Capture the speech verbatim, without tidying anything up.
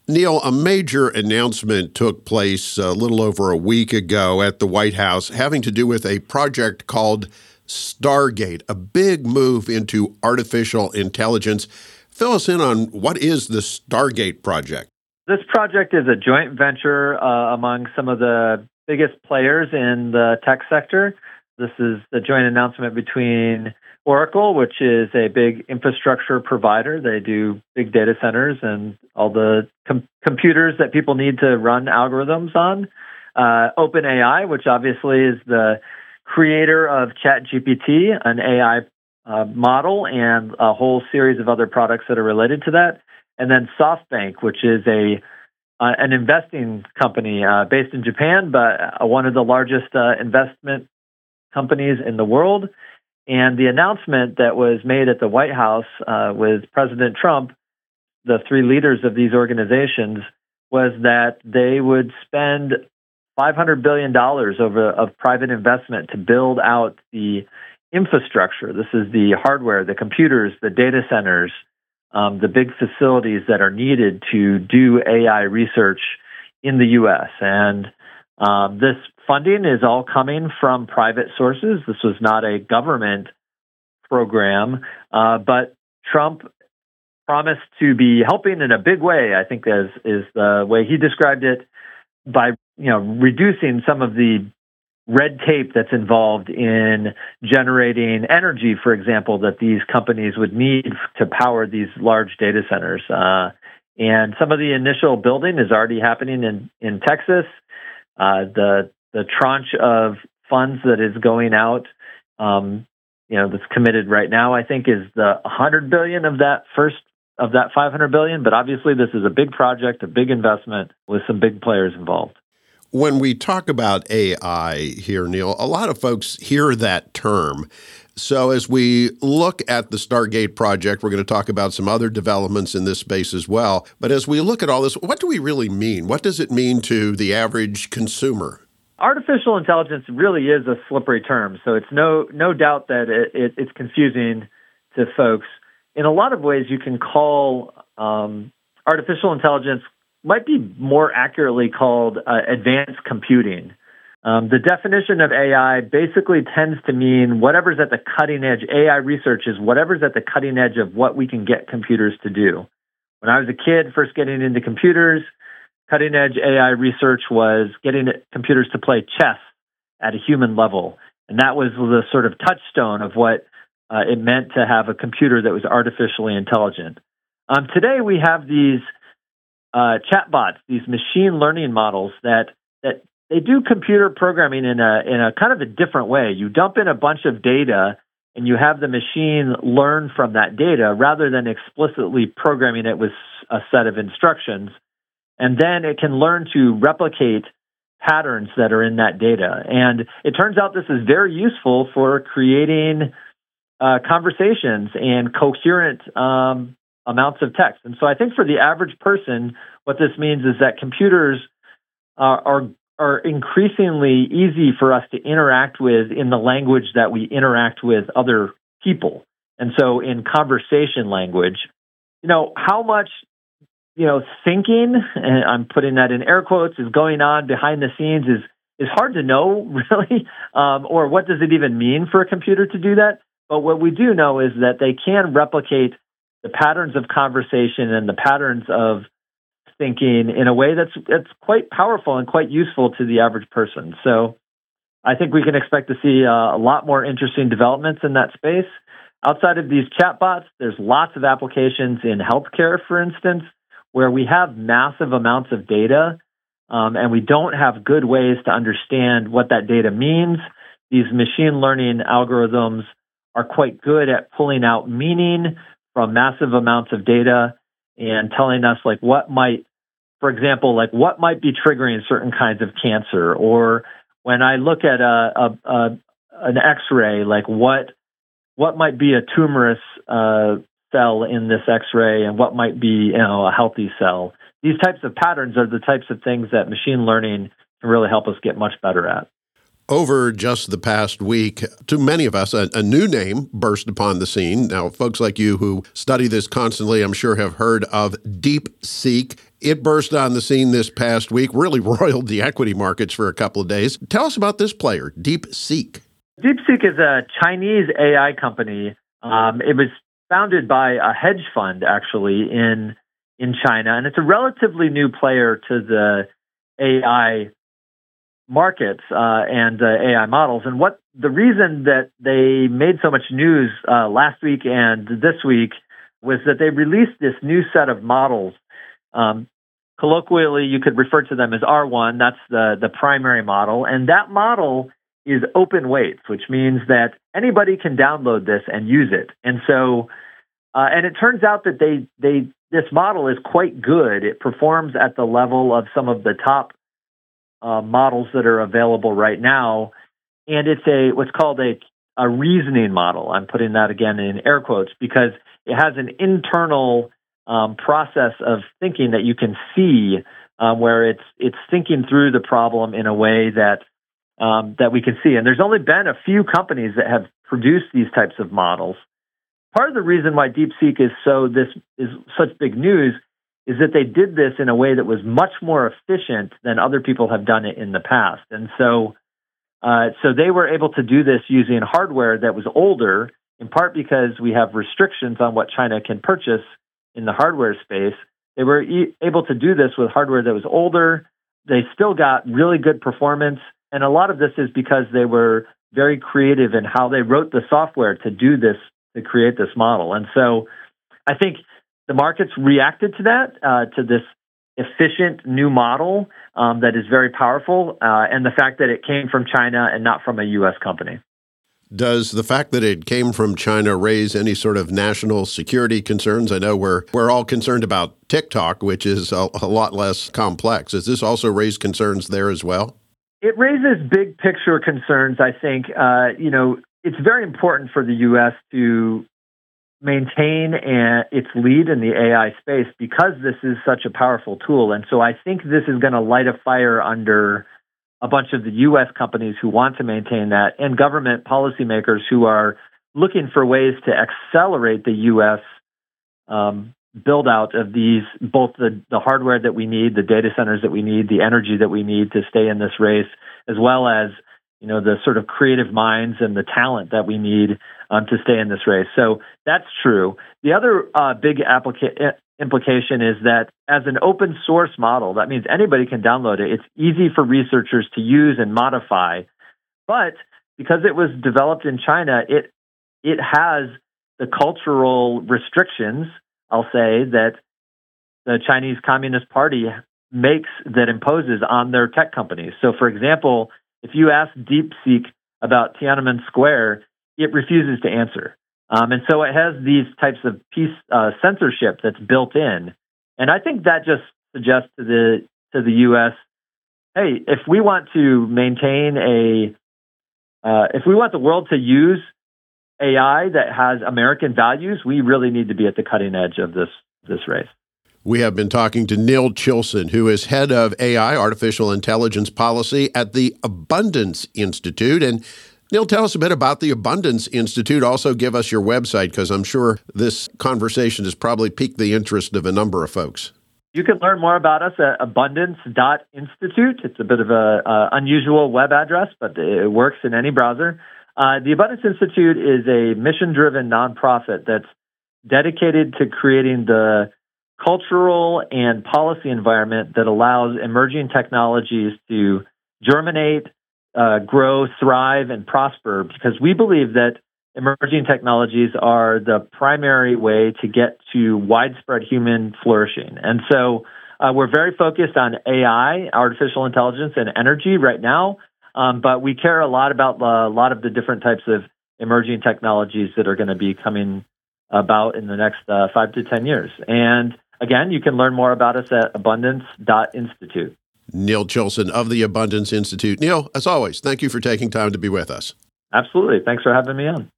Neil, a major announcement took place a little over a week ago at the White House having to do with a project called Stargate, a big move into artificial intelligence. Fill us in on what is the Stargate project. This project is a joint venture uh, among some of the biggest players in the tech sector. This is the joint announcement between Oracle, which is a big infrastructure provider. They do big data centers and all the com- computers that people need to run algorithms on. Uh, OpenAI, which obviously is the creator of ChatGPT, an A I uh, model, and a whole series of other products that are related to that. And then SoftBank, which is a uh, an investing company uh, based in Japan, but uh, one of the largest uh, investment companies in the world. And the announcement that was made at the White House uh, with President Trump, the three leaders of these organizations, was that they would spend five hundred billion dollars over of private investment to build out the infrastructure. This is the hardware, the computers, the data centers, um, the big facilities that are needed to do A I research in the U S. And um, this funding is all coming from private sources. This was not a government program, uh, but Trump promised to be helping in a big way, I think is, is the way he described it, by you know reducing some of the red tape that's involved in generating energy, for example, that these companies would need to power these large data centers. Uh, and some of the initial building is already happening in, in Texas. Uh, the the tranche of funds that is going out, um, you know, that's committed right now, I think, is the one hundred billion dollars of that first of that five hundred billion dollars. But obviously, this is a big project, a big investment with some big players involved. When we talk about A I here, Neil, a lot of folks hear that term. So as we look at the Stargate project, we're going to talk about some other developments in this space as well. But as we look at all this, what do we really mean? What does it mean to the average consumer? Artificial intelligence really is a slippery term, so it's no no doubt that it, it, it's confusing to folks. In a lot of ways, you can call um, artificial intelligence, might be more accurately called uh, advanced computing. Um, the definition of A I basically tends to mean whatever's at the cutting edge. A I research is whatever's at the cutting edge of what we can get computers to do. When I was a kid, first getting into computers, cutting edge A I research was getting computers to play chess at a human level. And that was the sort of touchstone of what uh, it meant to have a computer that was artificially intelligent. Um, today, we have these uh, chatbots, these machine learning models that that they do computer programming in a in a kind of a different way. You dump in a bunch of data and you have the machine learn from that data rather than explicitly programming it with a set of instructions. And then it can learn to replicate patterns that are in that data. And it turns out this is very useful for creating uh, conversations and coherent um, amounts of text. And so I think for the average person, what this means is that computers uh, are are increasingly easy for us to interact with in the language that we interact with other people. And so in conversation language, you know, how much you know, thinking, and I'm putting that in air quotes, is going on behind the scenes is is hard to know, really, um, or what does it even mean for a computer to do that? But what we do know is that they can replicate the patterns of conversation and the patterns of thinking in a way that's that's quite powerful and quite useful to the average person. So I think we can expect to see uh, a lot more interesting developments in that space. Outside of these chatbots, there's lots of applications in healthcare, for instance, where we have massive amounts of data um, and we don't have good ways to understand what that data means. These machine learning algorithms are quite good at pulling out meaning from massive amounts of data and telling us, like, what might, for example, like what might be triggering certain kinds of cancer. Or when I look at a, a, a an X-ray, like what what might be a tumorous uh, cell in this X-ray and what might be, you know, a healthy cell. These types of patterns are the types of things that machine learning can really help us get much better at. Over just the past week, to many of us, a, a new name burst upon the scene. Now, folks like you who study this constantly, I'm sure, have heard of DeepSeek. It burst on the scene this past week, really roiled the equity markets for a couple of days. Tell us about this player, DeepSeek. DeepSeek is a Chinese A I company. Um, it was founded by a hedge fund, actually, in in China, and it's a relatively new player to the A I markets uh, and uh, A I models. And what the reason that they made so much news uh, last week and this week was that they released this new set of models. Um, colloquially, you could refer to them as R one. That's the the primary model, and that model is open weights, which means that anybody can download this and use it. And so, uh, and it turns out that they they this model is quite good. It performs at the level of some of the top uh, models that are available right now, and it's a what's called a a reasoning model. I'm putting that again in air quotes because it has an internal um, process of thinking that you can see, um, where it's it's thinking through the problem in a way that Um, that we can see. And there's only been a few companies that have produced these types of models. Part of the reason why DeepSeek is so this is such big news is that they did this in a way that was much more efficient than other people have done it in the past. And so, uh, so they were able to do this using hardware that was older, in part because we have restrictions on what China can purchase in the hardware space. They were e- able to do this with hardware that was older. They still got really good performance. And a lot of this is because they were very creative in how they wrote the software to do this, to create this model. And so I think the markets reacted to that, uh, to this efficient new model um, that is very powerful, uh, and the fact that it came from China and not from a U S company. Does the fact that it came from China raise any sort of national security concerns? I know we're we're all concerned about TikTok, which is a, a lot less complex. Does this also raise concerns there as well? It raises big picture concerns, I think. Uh, you know, it's very important for the U S to maintain a, its lead in the A I space because this is such a powerful tool. And so I think this is going to light a fire under a bunch of the U S companies who want to maintain that and government policymakers who are looking for ways to accelerate the U S um, build out of these, both the, the hardware that we need, the data centers that we need, the energy that we need to stay in this race, as well as, you know, the sort of creative minds and the talent that we need um, to stay in this race. So that's true. The other uh, big applica- implication is that as an open source model, that means anybody can download it. It's easy for researchers to use and modify. But because it was developed in China, it it has the cultural restrictions, I'll say, that the Chinese Communist Party makes, that imposes on their tech companies. So, for example, if you ask DeepSeek about Tiananmen Square, it refuses to answer. Um, and so it has these types of piece uh, censorship that's built in. And I think that just suggests to the to the U S, hey, if we want to maintain a, uh, if we want the world to use A I that has American values, we really need to be at the cutting edge of this this race. We have been talking to Neil Chilson, who is head of A I, Artificial Intelligence Policy at the Abundance Institute. And Neil, tell us a bit about the Abundance Institute. Also give us your website, because I'm sure this conversation has probably piqued the interest of a number of folks. You can learn more about us at abundance dot institute. It's a bit of a uh, unusual web address, but it works in any browser. Uh, the Abundance Institute is a mission-driven nonprofit that's dedicated to creating the cultural and policy environment that allows emerging technologies to germinate, uh, grow, thrive, and prosper, because we believe that emerging technologies are the primary way to get to widespread human flourishing. And so uh, we're very focused on A I, artificial intelligence, and energy right now. Um, but we care a lot about uh, a lot of the different types of emerging technologies that are going to be coming about in the next uh, five to ten years. And again, you can learn more about us at abundance dot institute. Neil Chilson of the Abundance Institute. Neil, as always, thank you for taking time to be with us. Absolutely. Thanks for having me on.